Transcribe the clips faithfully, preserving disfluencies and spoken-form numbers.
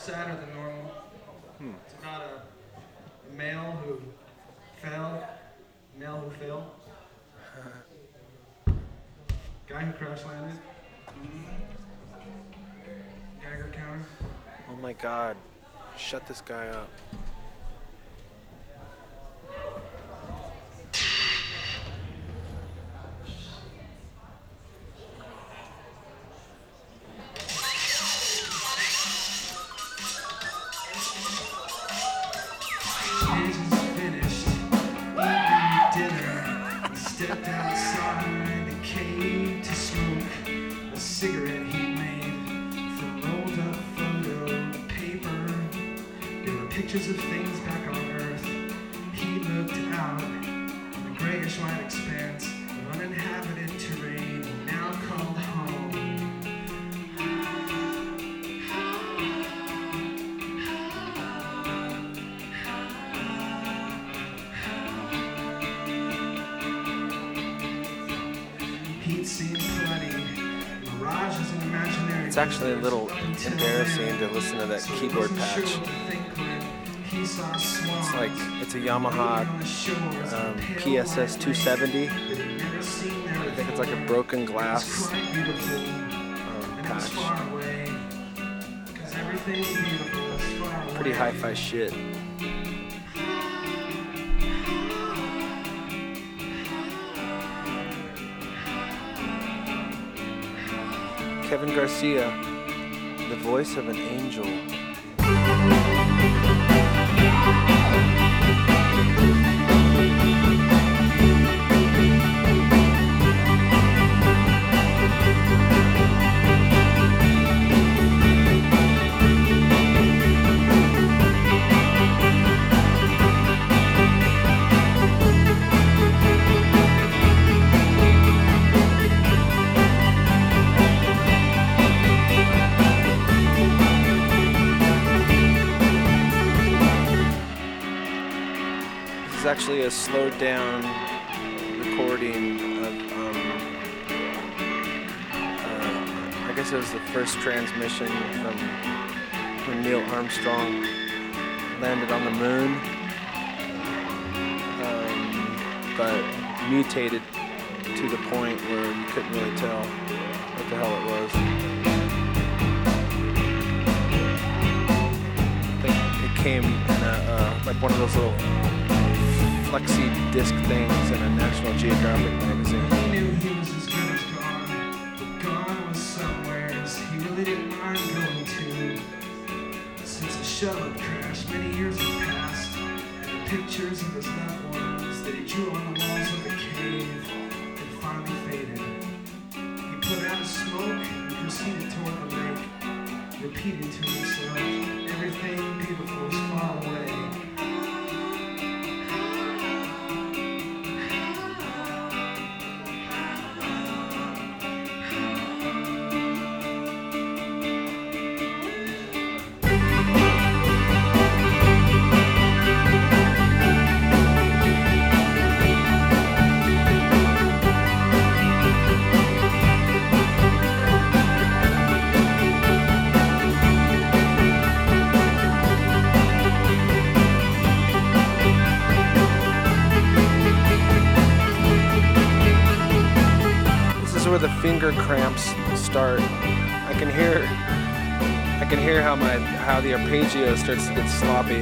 sadder than normal. Hmm. It's about a male who fell, male who fell, guy who crash landed, Geiger counter. Oh my God. Shut this guy up. Stepped outside the cave to smoke a cigarette he made from rolled up photo paper. There were pictures of things back on Earth. He looked out in the grayish white expanse of uninhabited terrain now called home. He'd seen plenty, mirages and imaginary. It's actually a little embarrassing to listen to that keyboard patch. It's like, it's a Yamaha um, P S S two seventy. I think it's like a broken glass um, patch. Pretty hi-fi shit. Kevin Garcia, the voice of an angel. This is actually a slowed down recording of, um, uh, I guess it was the first transmission from when Neil Armstrong landed on the moon, um, but mutated to the point where you couldn't really tell what the hell it was. I think it came in a, uh, like one of those little flexi disc things in a National Geographic magazine. He knew he was as good as gone, but gone was somewheres he really didn't mind going to. Since the shuttle crash many years had passed, and the pictures of his loved ones that he drew on the walls of the cave had finally faded. He put out his smoke and proceeded toward the lake, repeating to himself, everything beautiful is far away. Where the finger cramps start. I can hear I can hear how my how the arpeggio starts to get sloppy.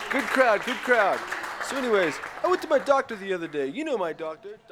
Good crowd, good crowd. So anyways, I went to my doctor the other day. You know my doctor.